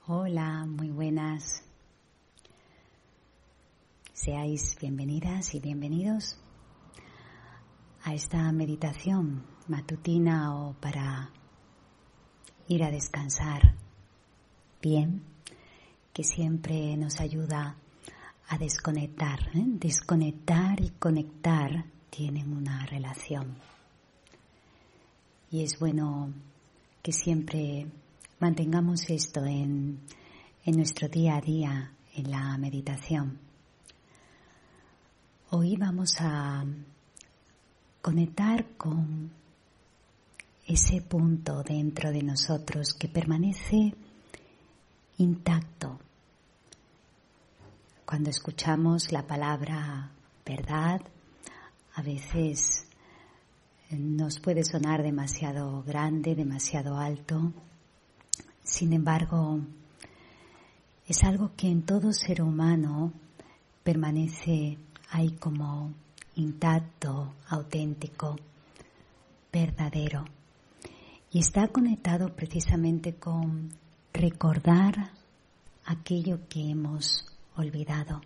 Hola, muy buenas. Seáis bienvenidas y bienvenidos a esta meditación matutina o para ir a descansar bien, que siempre nos ayuda a desconectar. Desconectar y conectar tienen una relación. Y es bueno que siempre mantengamos esto en nuestro día a día, en la meditación. Hoy vamos a conectar con ese punto dentro de nosotros que permanece intacto. Cuando escuchamos la palabra verdad, a veces nos puede sonar demasiado grande, demasiado alto. Sin embargo, es algo que en todo ser humano permanece ahí como intacto, auténtico, verdadero. Y está conectado precisamente con recordar aquello que hemos olvidado.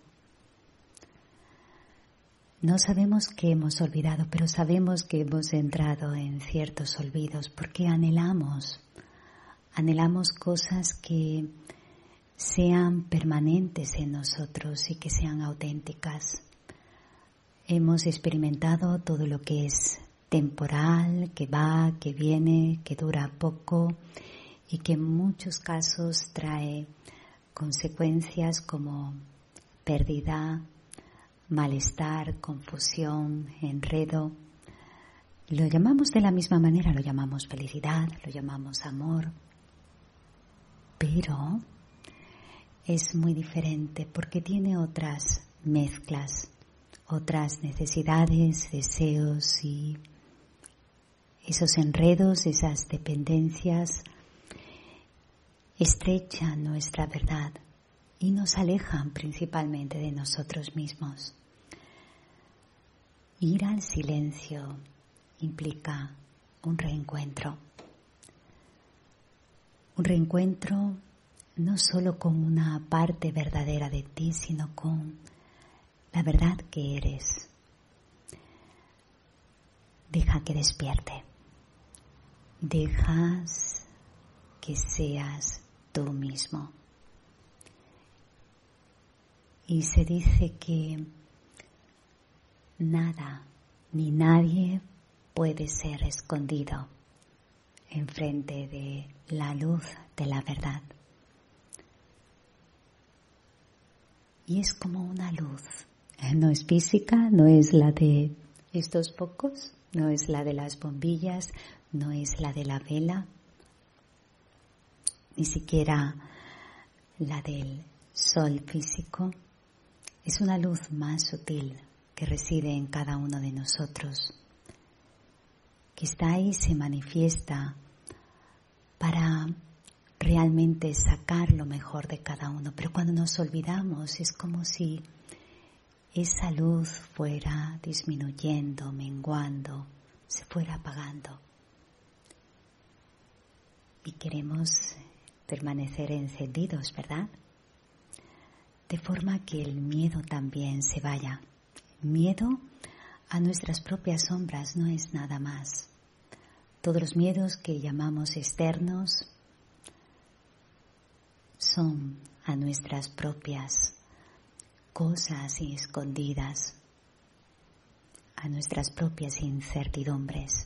No sabemos qué hemos olvidado, pero sabemos que hemos entrado en ciertos olvidos porque anhelamos cosas que sean permanentes en nosotros y que sean auténticas. Hemos experimentado todo lo que es temporal, que va, que viene, que dura poco y que en muchos casos trae consecuencias como pérdida, malestar, confusión, enredo. Lo llamamos de la misma manera, lo llamamos felicidad, lo llamamos amor. Pero es muy diferente porque tiene otras mezclas, otras necesidades, deseos y esos enredos, esas dependencias estrechan nuestra verdad y nos alejan principalmente de nosotros mismos. Ir al silencio implica un reencuentro. Un reencuentro no solo con una parte verdadera de ti, sino con la verdad que eres. Deja que despierte. Dejas que seas tú mismo. Y se dice que nada ni nadie puede ser escondido enfrente de la luz de la verdad. Y es como una luz. No es física, no es la de estos focos, no es la de las bombillas, no es la de la vela, ni siquiera la del sol físico. Es una luz más sutil que reside en cada uno de nosotros, que está ahí y se manifiesta para realmente sacar lo mejor de cada uno. Pero cuando nos olvidamos es como si esa luz fuera disminuyendo, menguando, se fuera apagando. Y queremos permanecer encendidos, ¿verdad? De forma que el miedo también se vaya. Miedo a nuestras propias sombras no es nada más. Todos los miedos que llamamos externos son a nuestras propias cosas escondidas, a nuestras propias incertidumbres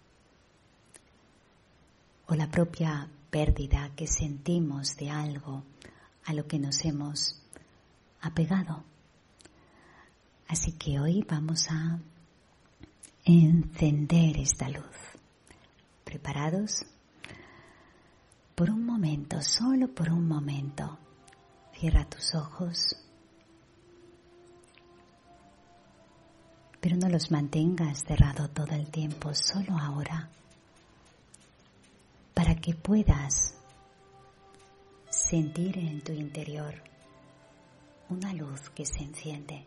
o la propia pérdida que sentimos de algo a lo que nos hemos apegado. Así que hoy vamos a encender esta luz. ¿Preparados? Por un momento, solo por un momento, cierra tus ojos, pero no los mantengas cerrados todo el tiempo, solo ahora, para que puedas sentir en tu interior una luz que se enciende.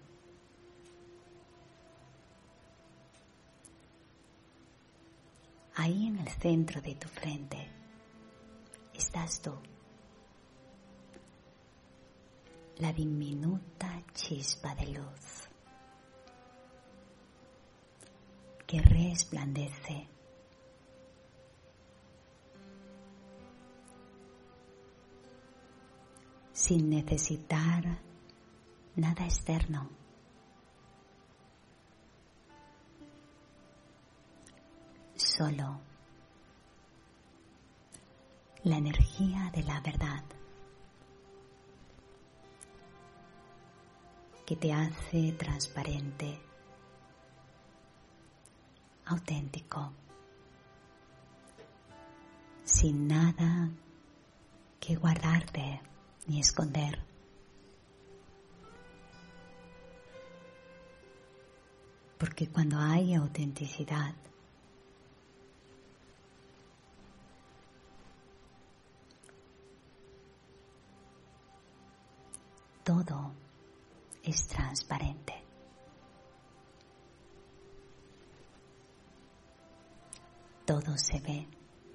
Ahí en el centro de tu frente estás tú, la diminuta chispa de luz que resplandece sin necesitar nada externo. Solo la energía de la verdad que te hace transparente, auténtico, sin nada que guardarte ni esconder. Porque cuando hay autenticidad, todo es transparente. Todo se ve.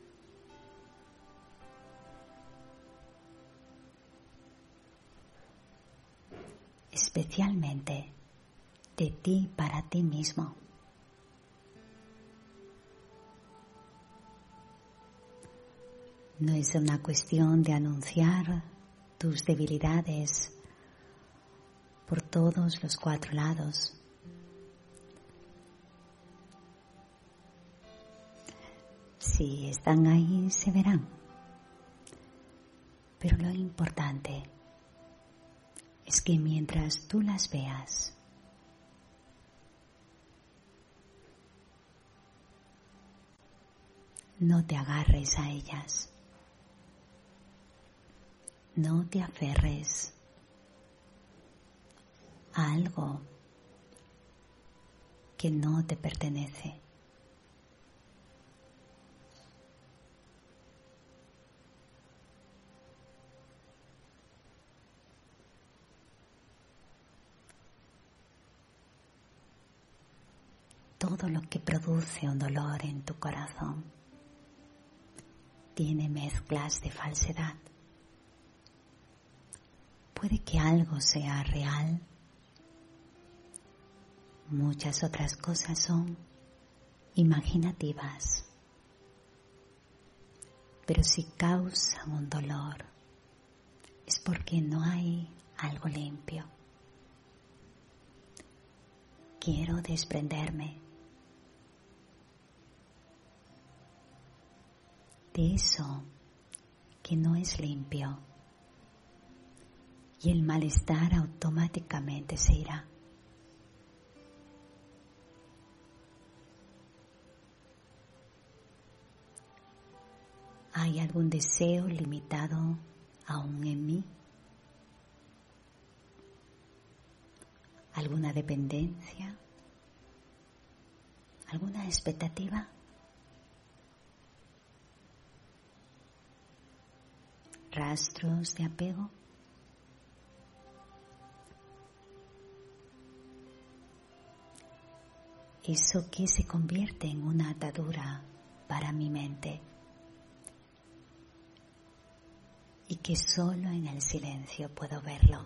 Especialmente de ti para ti mismo. No es una cuestión de anunciar tus debilidades por todos los 4 lados. Si están ahí, se verán. Pero lo importante es que mientras tú las veas, no te agarres a ellas, no te aferres a algo que no te pertenece. Todo lo que produce un dolor en tu corazón tiene mezclas de falsedad. Puede que algo sea real, muchas otras cosas son imaginativas, pero si causan un dolor es porque no hay algo limpio. Quiero desprenderme de eso que no es limpio y el malestar automáticamente se irá. ¿Hay algún deseo limitado aún en mí? ¿Alguna dependencia? ¿Alguna expectativa? ¿Rastros de apego? Eso que se convierte en una atadura para mi mente y que solo en el silencio puedo verlo.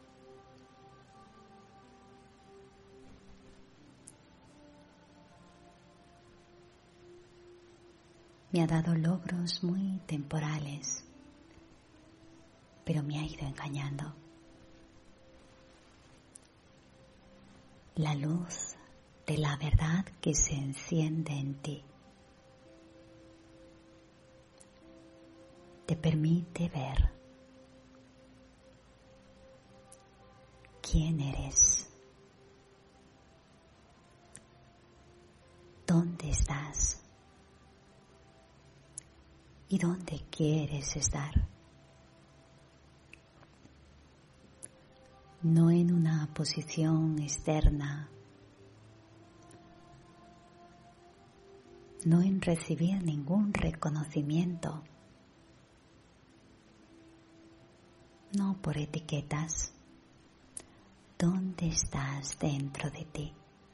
Me ha dado logros muy temporales, pero me ha ido engañando. La luz de la verdad que se enciende en ti te permite ver quién eres, dónde estás y dónde quieres estar. No en una posición externa, no en recibir ningún reconocimiento, no por etiquetas. ¿Dónde estás dentro de ti?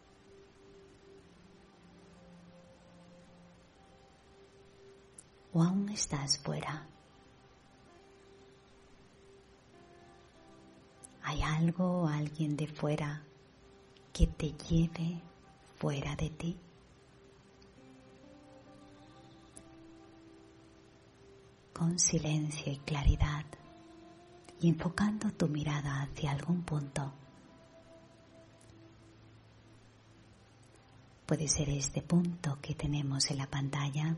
¿O aún estás fuera? hay algo o alguien de fuera que te lleve fuera de ti. Con silencio y claridad, y enfocando tu mirada hacia algún punto. Puede ser este punto que tenemos en la pantalla.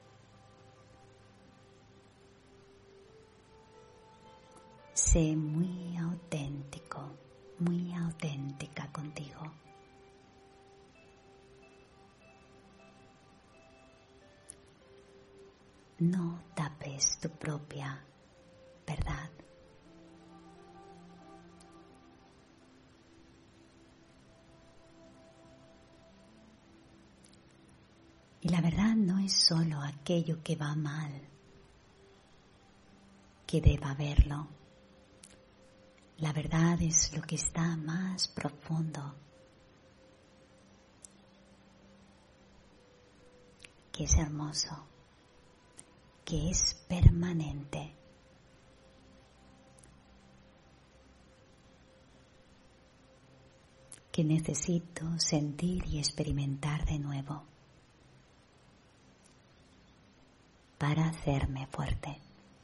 Sé muy auténtico, muy auténtica contigo. No tapes tu propia verdad. Y la verdad no es solo aquello que va mal, que deba verlo. La verdad es lo que está más profundo, que es hermoso, que es permanente. Que necesito sentir y experimentar de nuevo para hacerme fuerte.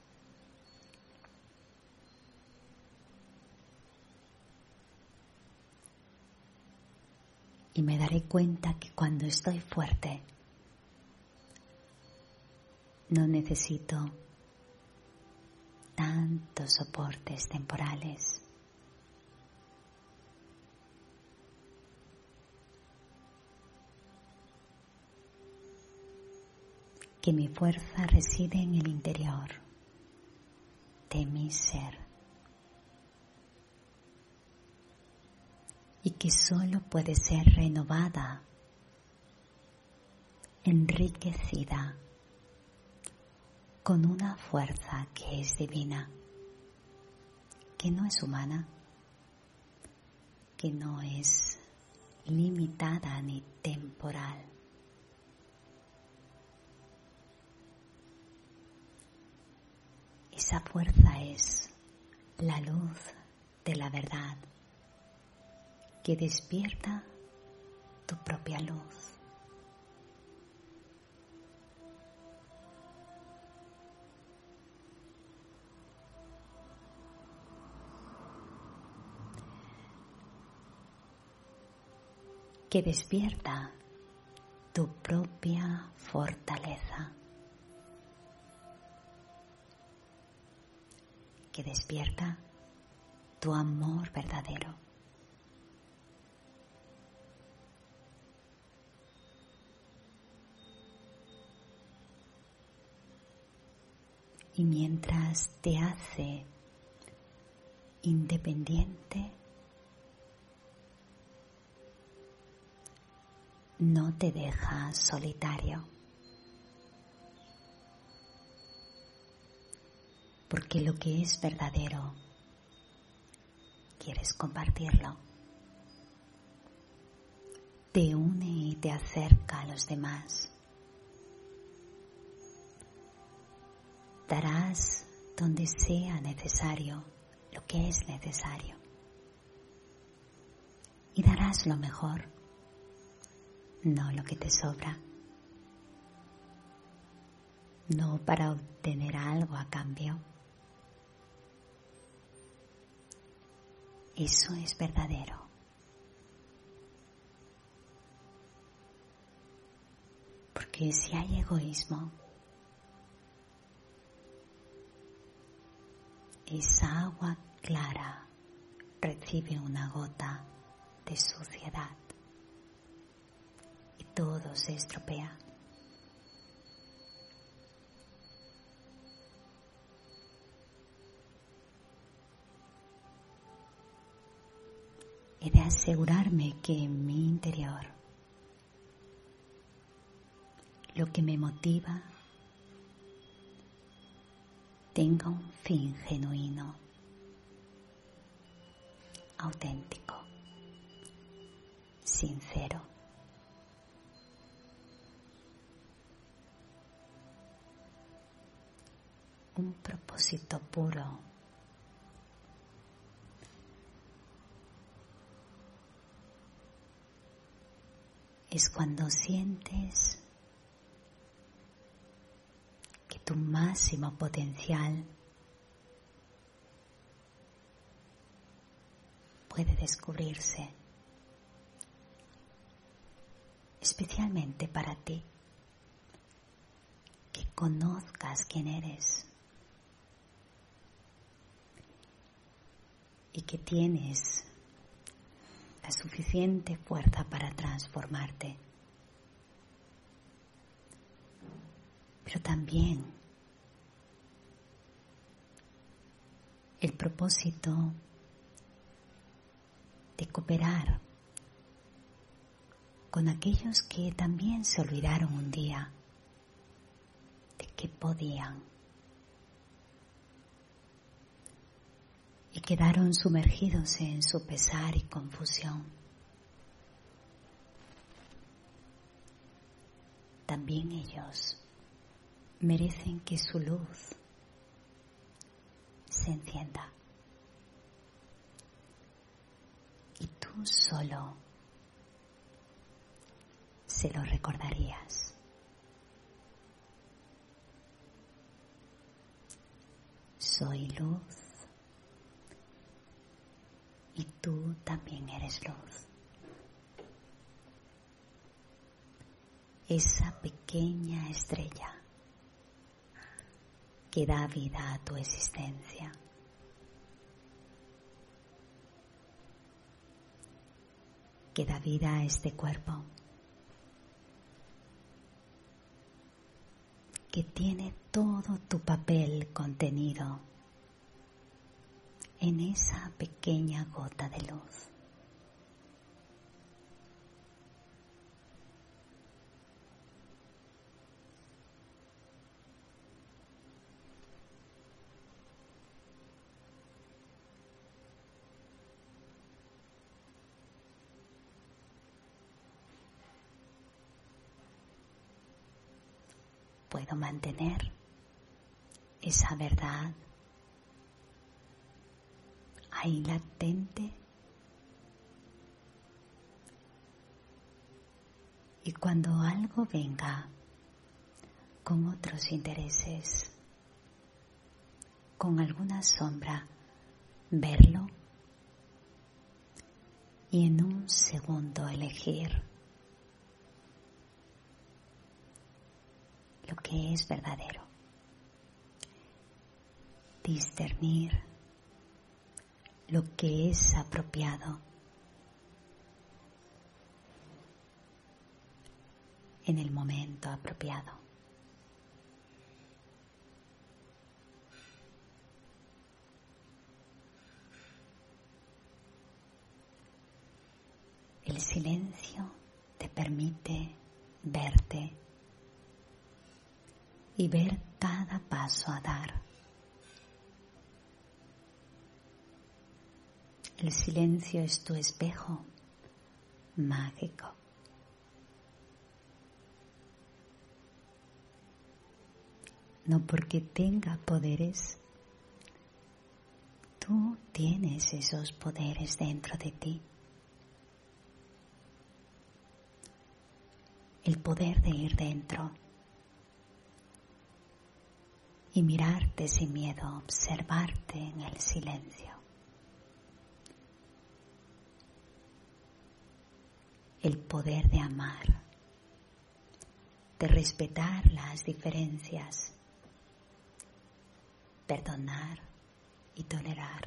Y me daré cuenta que cuando estoy fuerte, no necesito tantos soportes temporales. Que mi fuerza reside en el interior de mi ser y que solo puede ser renovada, enriquecida con una fuerza que es divina, que no es humana, que no es limitada ni temporal. Esa fuerza es la luz de la verdad que despierta tu propia luz. Que despierta tu propia fortaleza. Que despierta tu amor verdadero. Y mientras te hace independiente, no te deja solitario. Porque lo que es verdadero, quieres compartirlo. Te une y te acerca a los demás. Darás donde sea necesario lo que es necesario. Y darás lo mejor, no lo que te sobra. No para obtener algo a cambio. Eso es verdadero. Porque si hay egoísmo, esa agua clara recibe una gota de suciedad y todo se estropea. He de asegurarme que en mi interior lo que me motiva tenga un fin genuino, auténtico, sincero. Un propósito puro es cuando sientes que tu máximo potencial puede descubrirse, especialmente para ti, que conozcas quién eres y que tienes la suficiente fuerza para transformarte. Pero también el propósito de cooperar con aquellos que también se olvidaron un día de que podían y quedaron sumergidos en su pesar y confusión. También ellos merecen que su luz se encienda y tú solo se lo recordarías. Soy luz y tú también eres luz. Esa pequeña estrella que da vida a tu existencia. Que da vida a este cuerpo. Que tiene todo tu papel contenido en esa pequeña gota de luz. Puedo mantener esa verdad ahí latente y cuando algo venga con otros intereses, con alguna sombra, verlo y en un segundo elegir lo que es verdadero, discernir lo que es apropiado en el momento apropiado. El silencio te permite verte y ver cada paso a dar. El silencio es tu espejo mágico. No porque tenga poderes, tú tienes esos poderes dentro de ti. El poder de ir dentro y mirarte sin miedo, observarte en el silencio. El poder de amar, de respetar las diferencias, perdonar y tolerar.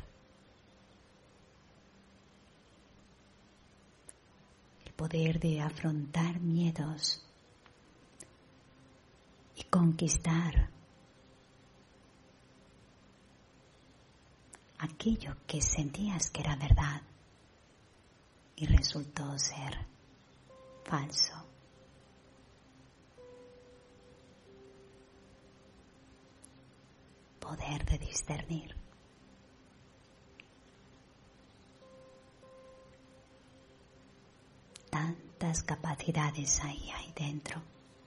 El poder de afrontar miedos y conquistar aquello que sentías que era verdad y resultó ser falso. Poder de discernir. Tantas capacidades hay ahí dentro.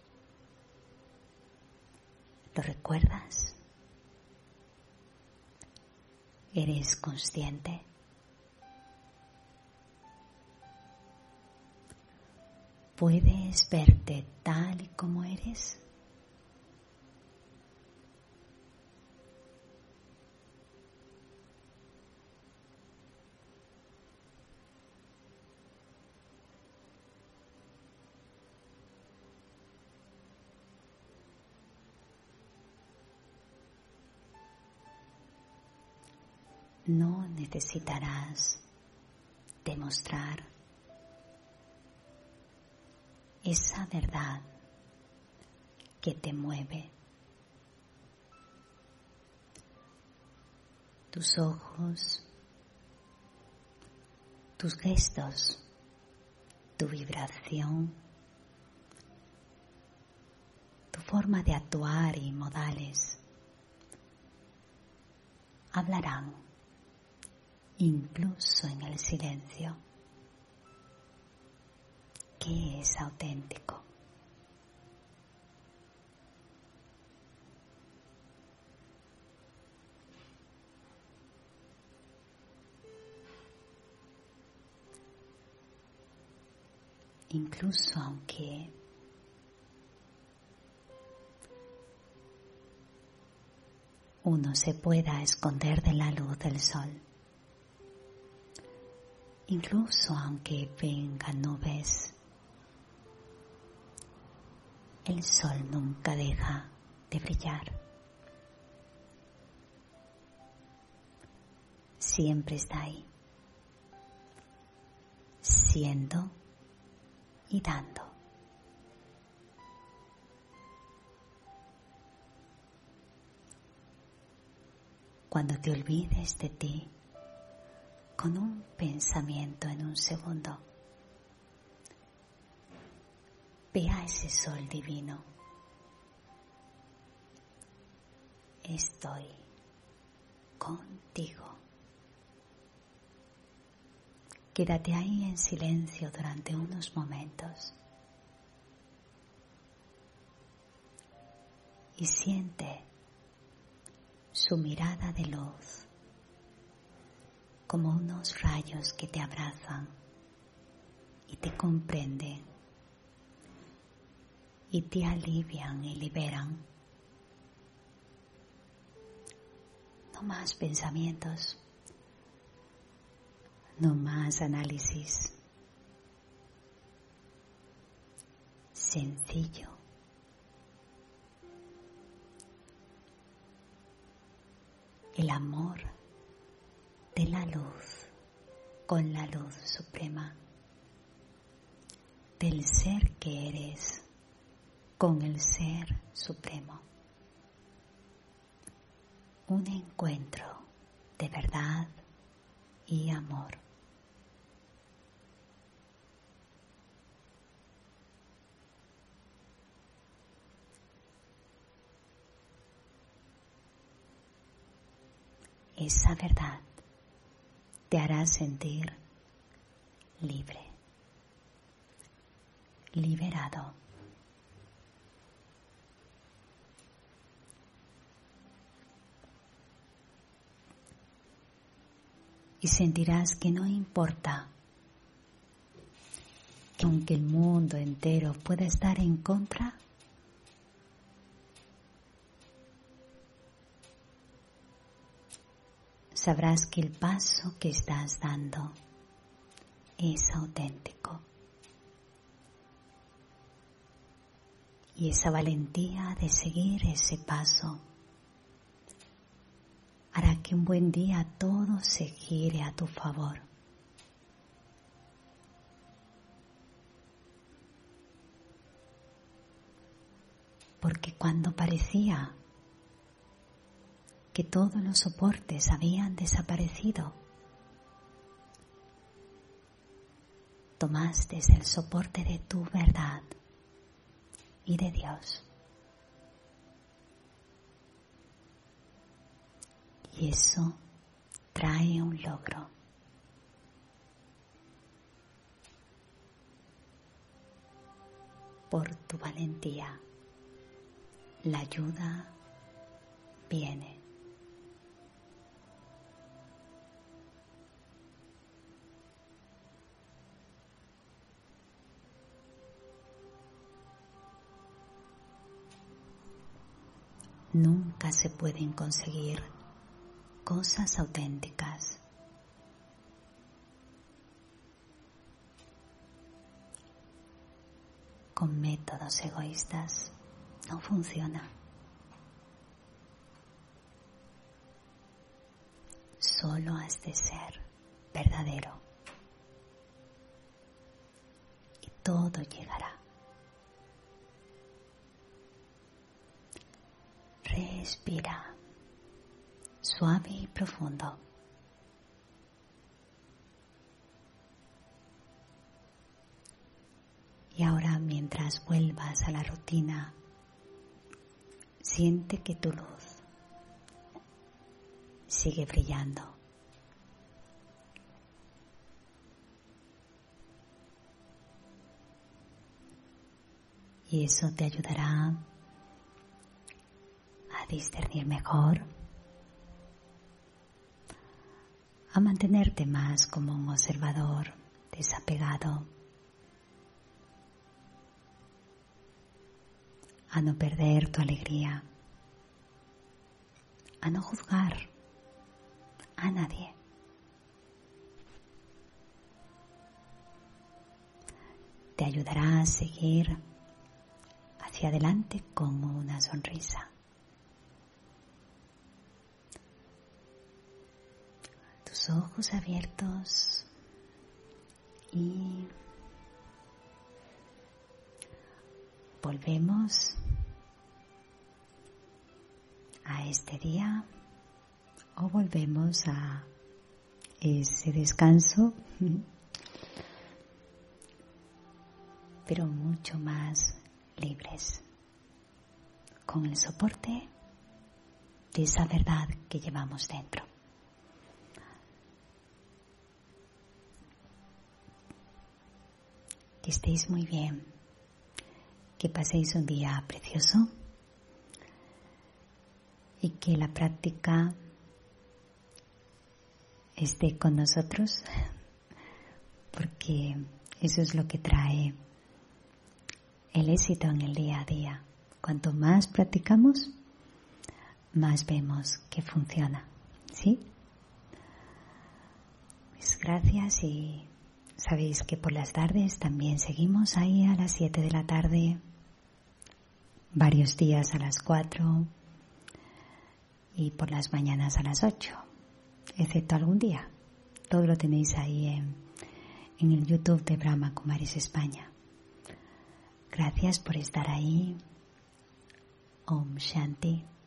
¿Lo recuerdas? ¿Eres consciente? ¿Puedes verte tal y como eres? No necesitarás demostrar esa verdad que te mueve. Tus ojos, tus gestos, tu vibración, tu forma de actuar y modales hablarán incluso en el silencio. ¿Qué es auténtico? Incluso aunque uno se pueda esconder de la luz del sol, incluso aunque vengan nubes, el sol nunca deja de brillar. Siempre está ahí, siendo y dando. Cuando te olvides de ti, con un pensamiento en un segundo, ve a ese sol divino. Estoy contigo. Quédate ahí en silencio durante unos momentos y siente su mirada de luz como unos rayos que te abrazan y te comprenden y te alivian y liberan. No más pensamientos, no más análisis. Sencillo. El amor de la luz con la luz suprema, del ser que eres con el ser supremo. Un encuentro de verdad y amor. Esa verdad te hará sentir libre, liberado. Y sentirás que no importa que aunque el mundo entero pueda estar en contra, sabrás que el paso que estás dando es auténtico. Y esa valentía de seguir ese paso hará que un buen día todo se gire a tu favor. Porque cuando parecía que todos los soportes habían desaparecido, tomaste el soporte de tu verdad y de Dios. Y eso trae un logro. Por tu valentía, la ayuda viene. nunca se pueden conseguir cosas auténticas. Con métodos egoístas no funciona. Solo has de ser verdadero y todo llegará. Respira, suave y profundo. Y ahora, mientras vuelvas a la rutina, siente que tu luz sigue brillando. Y eso te ayudará a discernir mejor, a mantenerte más como un observador desapegado, a no perder tu alegría, a no juzgar a nadie. Te ayudará a seguir hacia adelante con una sonrisa. Tus ojos abiertos y volvemos a este día o volvemos a ese descanso, pero mucho más libres, con el soporte de esa verdad que llevamos dentro. Que estéis muy bien, que paséis un día precioso y que la práctica esté con nosotros, porque eso es lo que trae el éxito en el día a día. Cuanto más practicamos, más vemos que funciona, ¿sí? Pues gracias, y sabéis que por las tardes también seguimos ahí a las 7 de la tarde, varios días a las 4 y por las mañanas a las 8, excepto algún día. Todo lo tenéis ahí en el YouTube de Brahma Kumaris España. Gracias por estar ahí. Om Shanti.